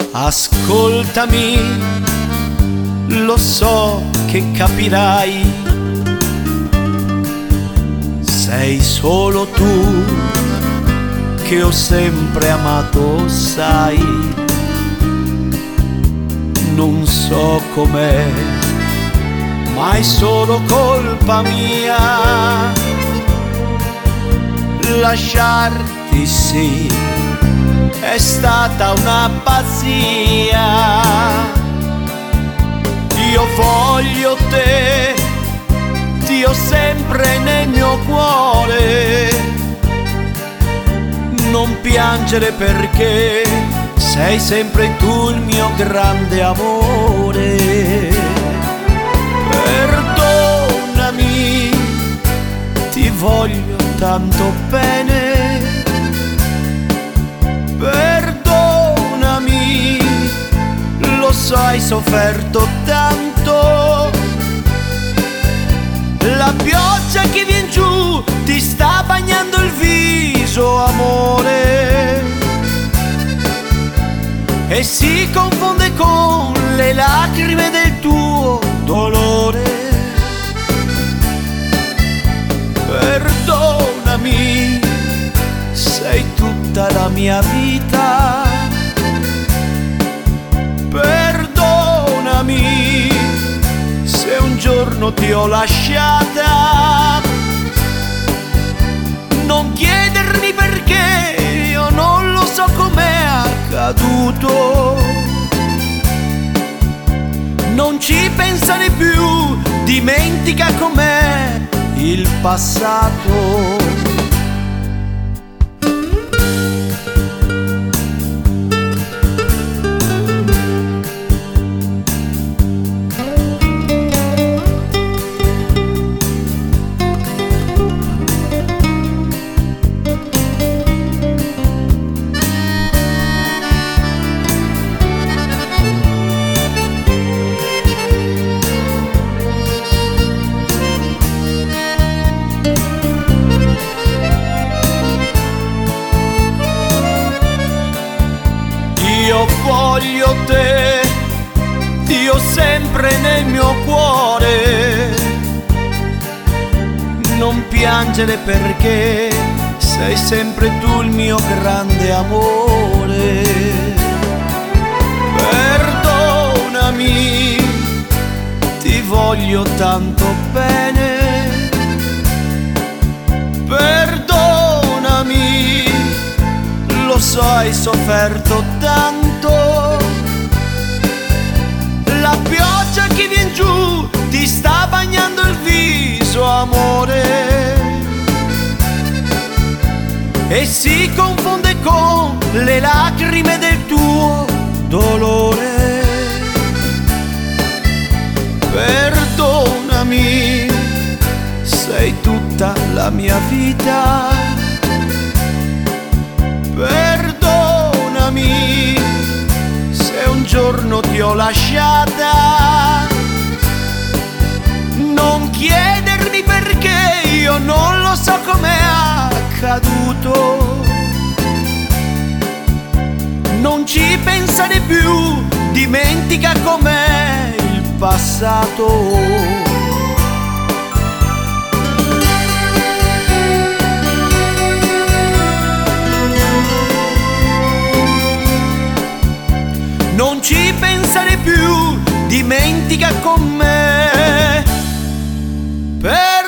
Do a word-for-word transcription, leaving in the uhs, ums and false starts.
Ascoltami, lo so che capirai, sei solo tu che ho sempre amato, sai. Non so com'è, ma è solo colpa mia. Lasciarti sì, è stata una pazzia. Io voglio te, ti ho sempre nel mio cuore. Non piangere perché sei sempre tu il mio grande amore. Perdonami, ti voglio tanto bene. Perdonami, lo so hai sofferto tanto. La pioggia che vien giù ti sta bagnando il viso, amore, e si confonde con le lacrime del tuo dolore. Perdonami, sei tutta la mia vita. Perdonami se un giorno ti ho lasciata. Non chiedermi perché, io non lo so com'è accaduto. Non ci pensare più, dimentica com'è il passato. Io voglio te, ti ho sempre nel mio cuore. Non piangere perché sei sempre tu il mio grande amore. Perdonami, ti voglio tanto bene. Perdonami, lo so hai sofferto tanto. La pioggia che vien giù ti sta bagnando il viso, amore, e si confonde con le lacrime del tuo dolore. Perdonami, sei tutta la mia vita. Perdonami se un giorno ti ho lasciata. Non chiedermi perché, io non lo so com'è accaduto. Non ci pensare più, dimentica com'è il passato. Non ci pensare più, dimentica con me. Per